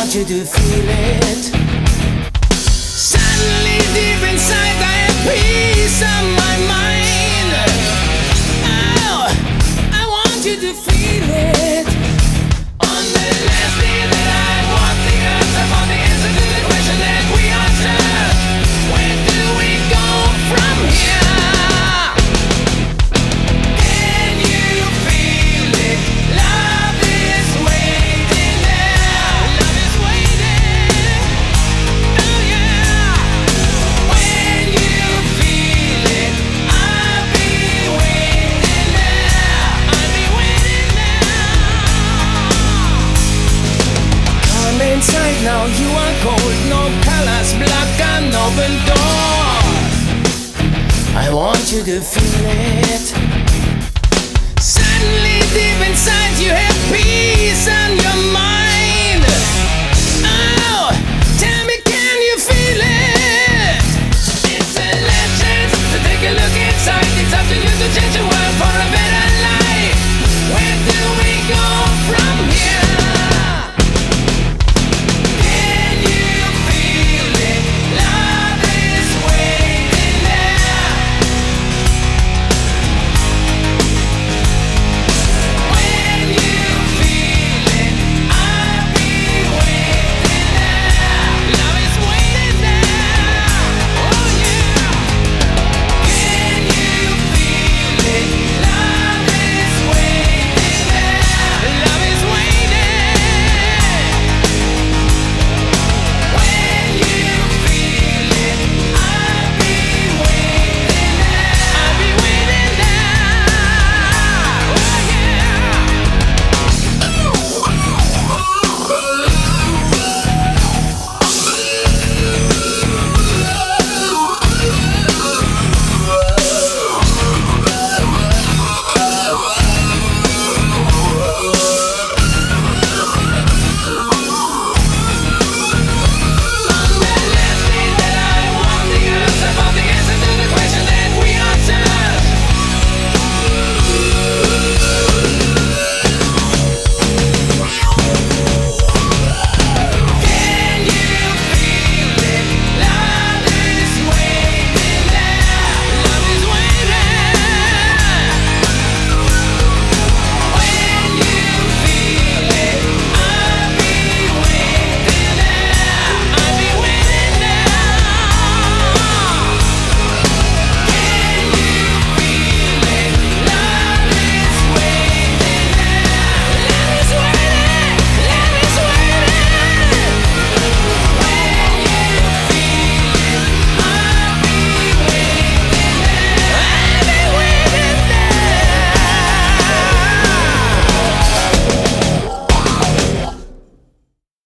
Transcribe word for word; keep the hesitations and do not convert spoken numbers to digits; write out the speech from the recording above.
want you to feel it. Suddenly deep inside I have peace on my mind. Oh, I want you to feel it. On the last day that I walk the earth, I found the answer to the question that we answer. Where do we go from here? Can you feel it? Love is waiting there. Love is waiting. Oh yeah. When you feel it, I'll be waiting there. I'll be waiting there. Come inside now, you are cold. No colors, black and open door. I want you to feel it. Suddenly deep inside you